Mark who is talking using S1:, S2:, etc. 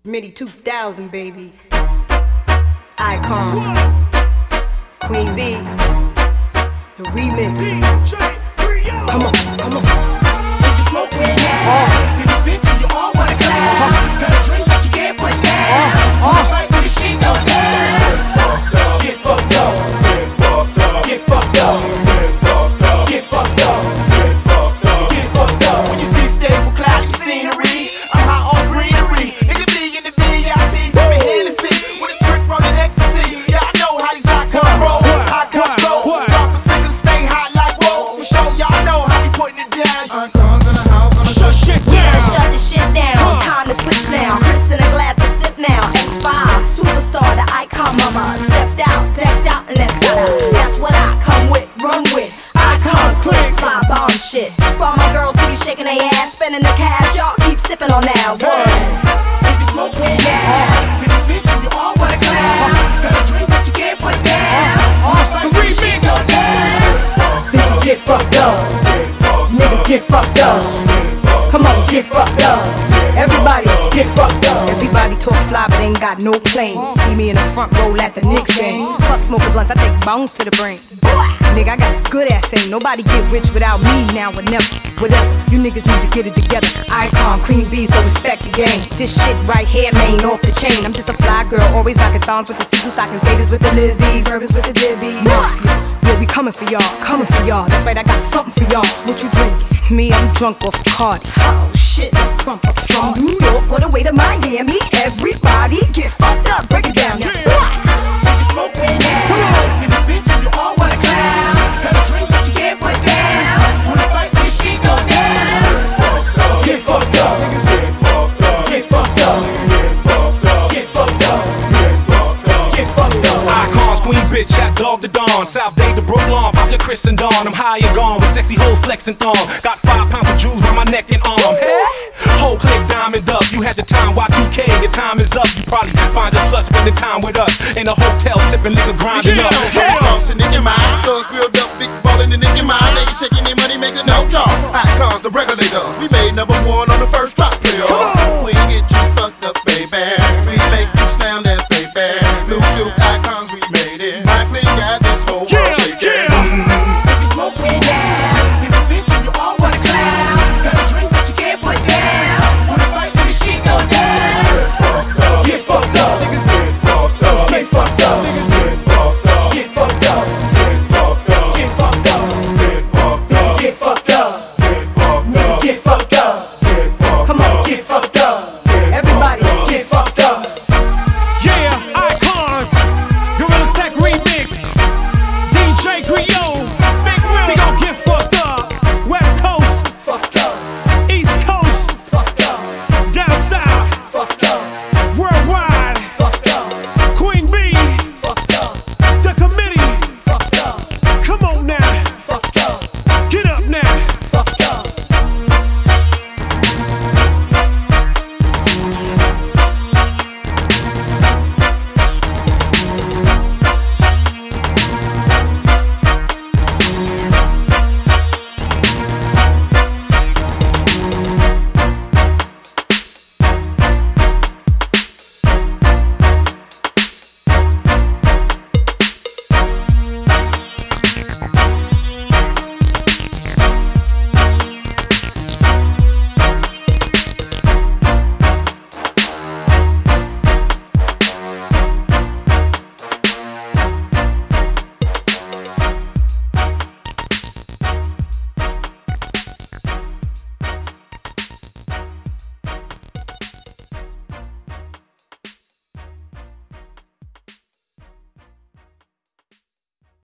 S1: Midi 2000, baby. Icon. Queen B. The remix. Come on, come on.
S2: If you smoke weed now, if you bitch and you all wanna clap, gotta drink but you can't put down. Fight with the shit go down. Get fucked up. Get fucked up. Get fucked up. Get fucked up. When you see stable cloudy scenery, I'm high on greenery. It could be in the VIP, some Hennessy with a trick rolling ecstasy. Yeah, I know how these icons roll. Icons roll. Drop a single, stay hot like whoa. For sure, y'all know how we putting it down. Icons in the house, gonna shut shit down.
S3: Yeah, shut the shit down. Time to switch now. Chris and glad to sit now. X5, superstar, the icon mama. Stepped out, decked out, and let's go. That's what I come with, run with. Icons click, fly bomb shit. For all my girls who be shaking their ass, spending the cash, y'all keep sipping on that.
S2: If you smoke weed now, if you bitch and you all wanna clap, gotta drink but you can't put down. Fight with the shit go down.
S1: Bitches get fucked up. Niggas get fucked up. Come on, get fucked up. Everybody get fucked up. Everybody talk fly but ain't got no plane. See me in the front row at the Knicks game. Fuck smoking blunts, I take bones to the brain. Nigga, I got a good ass aim. Nobody get rich without me now or never. Whatever, you niggas need to get it together. Icon, Queen B, so respect the game. This shit right here, man, off the chain. I'm just a fly girl, always rockin' thongs with the sequel, stocking faders with the Lizzies, bourbons with the Dibbies. Yeah, we coming for y'all, coming for y'all. That's right, I got something for y'all. What you drinking? Me, I'm drunk off Cardi. Oh shit, let's crump up from New York all the way to Miami. Everybody get fucked up, break it down.
S2: If you smoke weed now, if you bitch and you all wanna clap, gotta drink but you can't put down. Wanna fight when the shit go down. Get fucked up. Get fucked up. Get fucked up. Get fucked up.
S4: Icons, Queen bitch, at dog to dawn. South Day to Brooklyn, pop your Chris and Dawn. I'm high and gone with sexy hoes flexing thong. Got 5 pounds of jewels by my neck and arm. Whole click diamond up. You had the time, Y2K, your time is up. You probably find your slut spending time with us in a hotel sipping liquor, grinding up.
S5: Flossing in your mind, thugs grilled up, big ballin' in your mind. Niggas shaking their money, making no draw. Icons, the regulators, we made #1 on the first